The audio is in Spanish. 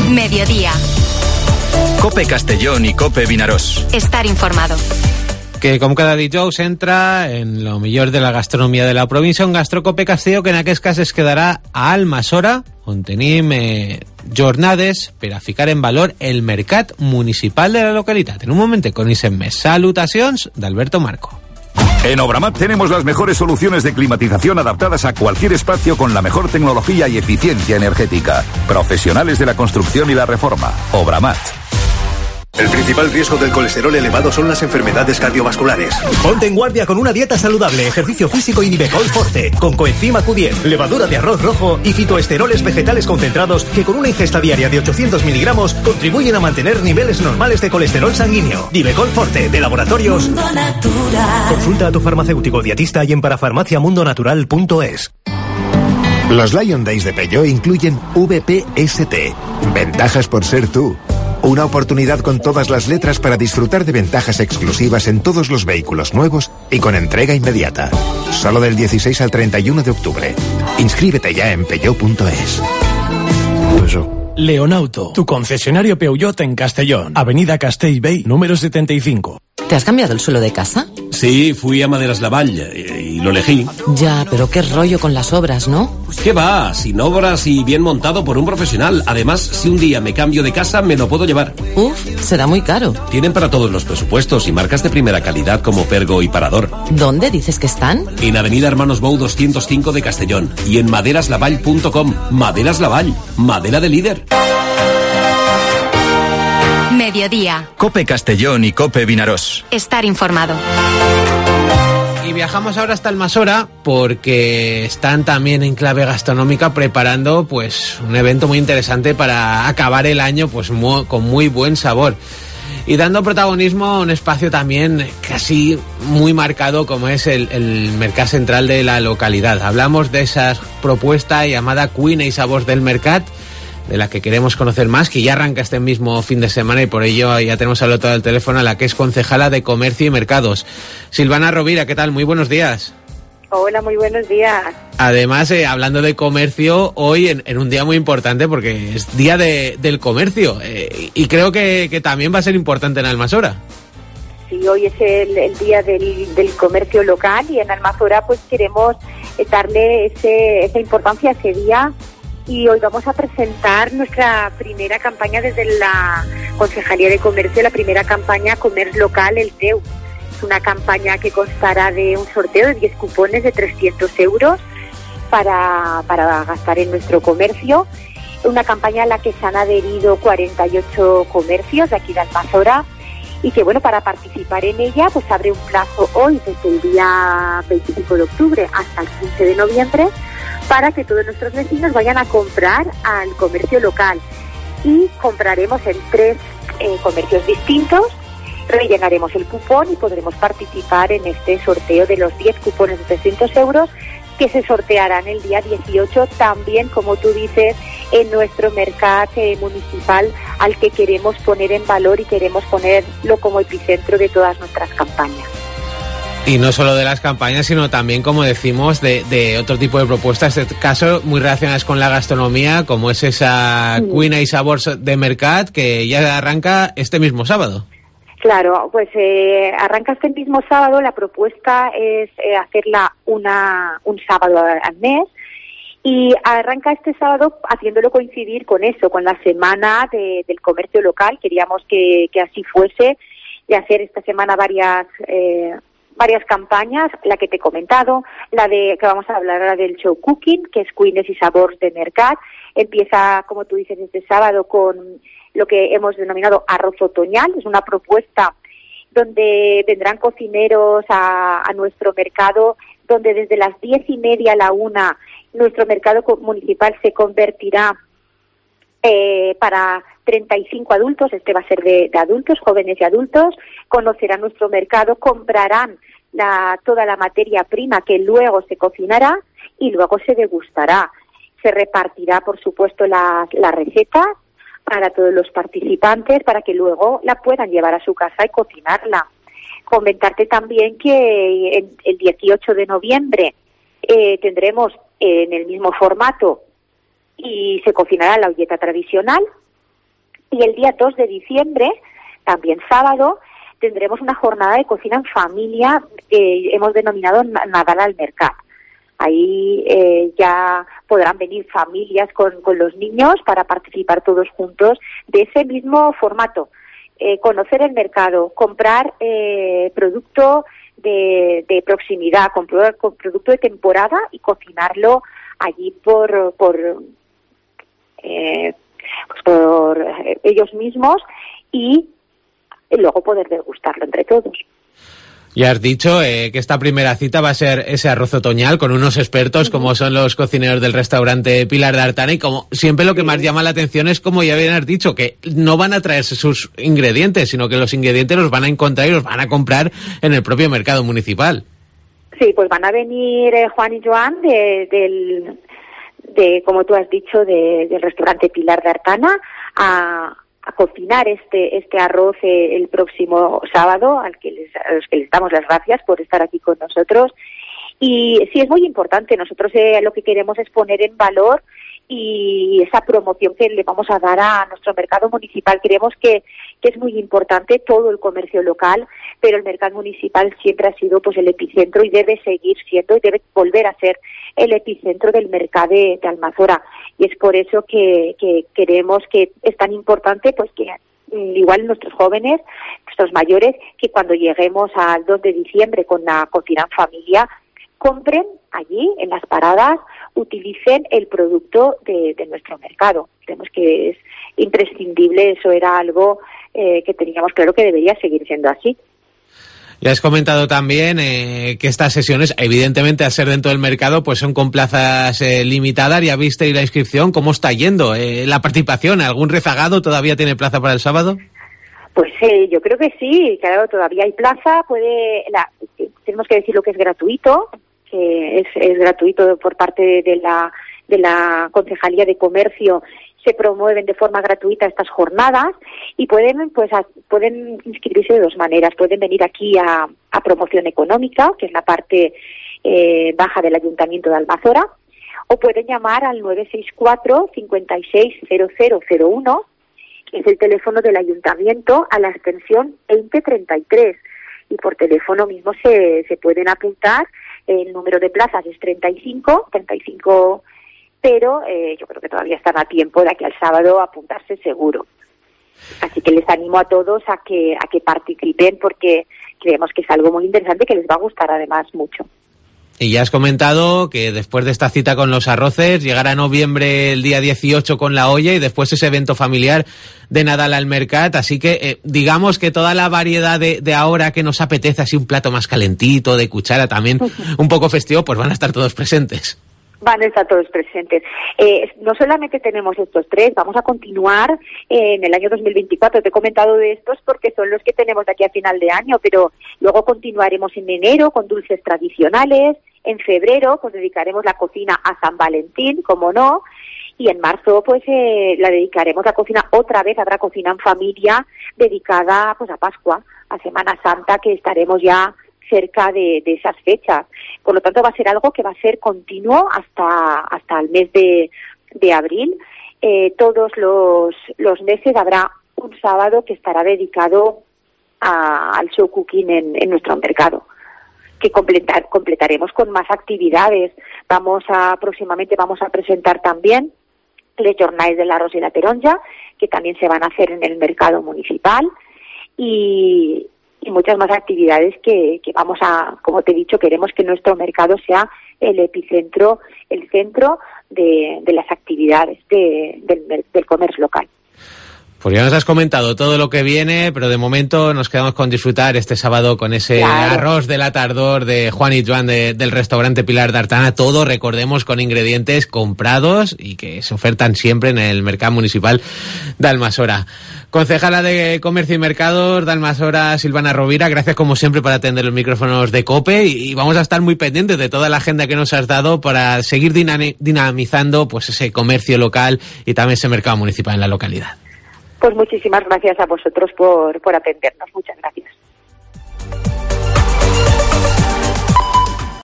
Mediodía. COPE Castellón i COPE Vinaròs. Estar informado. Que com cada dijous entra en lo millor de la gastronomia de la província un Gastrocope Castelló, que en aquest cas es quedarà a Almassora, on tenim jornades per a ficar en valor el mercat municipal de la localitat. En un moment coneixem més. Salutacions d'Alberto Marco. En Obramat tenemos las mejores soluciones de climatización adaptadas a cualquier espacio con la mejor tecnología y eficiencia energética. Profesionales de la construcción y la reforma. Obramat. El principal riesgo del colesterol elevado son las enfermedades cardiovasculares. Ponte en guardia con una dieta saludable, ejercicio físico y Nivecol Forte, con coenzima Q10, levadura de arroz rojo y fitoesteroles vegetales concentrados que con una ingesta diaria de 800 miligramos contribuyen a mantener niveles normales de colesterol sanguíneo. Nivecol Forte, de Laboratorios Mundo Natural. Consulta a tu farmacéutico dietista y en parafarmaciamundonatural.es. Los Lion Days de Peugeot incluyen VPST, ventajas por ser tú. Una oportunidad con todas las letras para disfrutar de ventajas exclusivas en todos los vehículos nuevos y con entrega inmediata. Solo del 16 al 31 de octubre. Inscríbete ya en peugeot.es. Leonauto, tu concesionario Peugeot en Castellón. Avenida Castellbey, número 75. ¿Te has cambiado el suelo de casa? Sí, fui a Maderas Lavall y lo elegí. Ya, pero qué rollo con las obras, ¿no? ¿Qué va? Sin obras y bien montado por un profesional. Además, si un día me cambio de casa, me lo puedo llevar. Uf, será muy caro. Tienen para todos los presupuestos y marcas de primera calidad como Pergo y Parador. ¿Dónde dices que están? En Avenida Hermanos Bou 205 de Castellón y en maderaslavall.com. Maderas Lavall, madera de líder. Mediodía. COPE Castellón y COPE Vinaròs. Estar informado. Y viajamos ahora hasta Almassora porque están también en clave gastronómica preparando pues un evento muy interesante para acabar el año pues con muy buen sabor y dando protagonismo a un espacio también casi muy marcado como es el mercat central de la localidad. Hablamos de esa propuesta llamada Cuina y Sabors del Mercat, de la que queremos conocer más, que ya arranca este mismo fin de semana y por ello ya tenemos al otro lado del teléfono a la que es concejala de Comercio y Mercados. Silvana Rovira, ¿qué tal? Muy buenos días. Hola, muy buenos días. Además, hablando de comercio, hoy en un día muy importante porque es Día del Comercio y creo que también va a ser importante en Almassora. Sí, hoy es el Día del Comercio Local y en Almassora pues queremos darle esa importancia a ese día. Y hoy vamos a presentar nuestra primera campaña desde la Concejalía de Comercio, la primera campaña Comer Local, el TEU. Es una campaña que constará de un sorteo de 10 cupones de 300 euros para gastar en nuestro comercio. Una campaña a la que se han adherido 48 comercios de aquí de Almassora y que, bueno, para participar en ella pues abre un plazo hoy desde el día 25 de octubre hasta el 15 de noviembre para que todos nuestros vecinos vayan a comprar al comercio local y compraremos en 3 comercios distintos, rellenaremos el cupón y podremos participar en este sorteo de los 10 cupones de 300 euros que se sortearán el día 18 también, como tú dices, en nuestro mercat municipal al que queremos poner en valor y queremos ponerlo como epicentro de todas nuestras campañas. Y no solo de las campañas, sino también, como decimos, de otro tipo de propuestas, en este caso muy relacionadas con la gastronomía, como es esa Cuina y Sabors de Mercat, que ya arranca este mismo sábado. Claro, pues arranca este mismo sábado. La propuesta es hacerla un sábado al mes y arranca este sábado haciéndolo coincidir con eso, con la semana del comercio local. Queríamos que así fuese, de hacer esta semana varias campañas, la que te he comentado, la de que vamos a hablar ahora del show cooking, que es Cuines y Sabors de Mercat. Empieza, como tú dices, este sábado con lo que hemos denominado arroz otoñal. Es una propuesta donde vendrán cocineros a nuestro mercado, donde desde las 10:30 a la 1 nuestro mercado municipal se convertirá para 35 adultos. Este va a ser de adultos, jóvenes y adultos. Conocerán nuestro mercado, comprarán toda la materia prima que luego se cocinará y luego se degustará. Se repartirá, por supuesto, las recetas para todos los participantes para que luego la puedan llevar a su casa y cocinarla. Comentarte también que el 18 de noviembre tendremos en el mismo formato y se cocinará la olleta tradicional Y el día 2 de diciembre, también sábado, tendremos una jornada de cocina en familia que hemos denominado Nadal al Mercat. Ahí ya podrán venir familias con los niños para participar todos juntos de ese mismo formato. Conocer el mercado, comprar producto de proximidad, comprar producto de temporada y cocinarlo allí por ellos mismos y luego poder degustarlo entre todos. Ya has dicho que esta primera cita va a ser ese arroz otoñal con unos expertos como son los cocineros del restaurante Pilar de Artana, y como siempre lo que más llama la atención es, como ya bien has dicho, que no van a traerse sus ingredientes, sino que los ingredientes los van a encontrar y los van a comprar en el propio mercado municipal. Sí, pues van a venir Juan y Joan de como tú has dicho, del restaurante Pilar de Artana a cocinar este arroz el próximo sábado, a los que les damos las gracias por estar aquí con nosotros. Y sí, es muy importante. Nosotros lo que queremos es poner en valor y esa promoción que le vamos a dar a nuestro mercado municipal. Creemos que es muy importante todo el comercio local, pero el mercado municipal siempre ha sido pues el epicentro y debe seguir siendo y debe volver a ser el epicentro del mercado de Almazora. Y es por eso que queremos que es tan importante pues que igual nuestros jóvenes, nuestros mayores, que cuando lleguemos al 2 de diciembre con la cocina en familia, compren allí en las paradas, utilicen el producto de nuestro mercado. Creemos que es imprescindible, eso era algo que teníamos claro que debería seguir siendo así. Ya has comentado también que estas sesiones, evidentemente, al ser dentro del mercado, pues son con plazas limitadas. ¿Ya viste la inscripción? ¿Cómo está yendo la participación? ¿Algún rezagado todavía tiene plaza para el sábado? Pues yo creo que sí, claro, todavía hay plaza. Tenemos que decir lo que es gratuito, que es gratuito por parte de la Concejalía de Comercio. Se promueven de forma gratuita estas jornadas y pueden inscribirse de dos maneras. Pueden venir aquí a promoción económica, que es la parte baja del Ayuntamiento de Almazora, o pueden llamar al 964 560001, que es el teléfono del Ayuntamiento, a la extensión 2033. Y por teléfono mismo se pueden apuntar. El número de plazas es 35, pero yo creo que todavía están a tiempo de aquí al sábado apuntarse seguro. Así que les animo a todos a que participen, porque creemos que es algo muy interesante que les va a gustar además mucho. Y ya has comentado que después de esta cita con los arroces, llegará noviembre el día 18 con la olla y después ese evento familiar de Nadal al Mercat. Así que digamos que toda la variedad de ahora que nos apetece, así un plato más calentito, de cuchara también, un poco festivo, pues van a estar todos presentes. Van a estar todos presentes. No solamente tenemos estos tres, vamos a continuar en el año 2024. Te he comentado de estos porque son los que tenemos de aquí a final de año, pero luego continuaremos en enero con dulces tradicionales. En febrero pues dedicaremos la cocina a San Valentín, como no, y en marzo pues la dedicaremos la cocina otra vez, habrá cocina en familia dedicada pues a Pascua, a Semana Santa, que estaremos ya cerca de esas fechas. Por lo tanto, va a ser algo que va a ser continuo hasta el mes de abril. Todos los meses habrá un sábado que estará dedicado al show cooking en nuestro mercado, que completaremos con más actividades. Próximamente vamos a presentar también les jornades del arroz y la taronja, que también se van a hacer en el mercado municipal, y muchas más actividades que vamos como te he dicho, queremos que nuestro mercado sea el epicentro, el centro de las actividades del comercio local. Pues ya nos has comentado todo lo que viene, pero de momento nos quedamos con disfrutar este sábado con ese arroz de la tardor de Juan y Joan del restaurante Pilar de Artana. Todo, recordemos, con ingredientes comprados y que se ofertan siempre en el mercado municipal de Almazora. Concejala de Comercio y Mercados de Almazora, Silvana Rovira, gracias como siempre por atender los micrófonos de COPE, y vamos a estar muy pendientes de toda la agenda que nos has dado para seguir dinamizando pues ese comercio local y también ese mercado municipal en la localidad. Pues muchísimas gracias a vosotros por atendernos. Muchas gracias.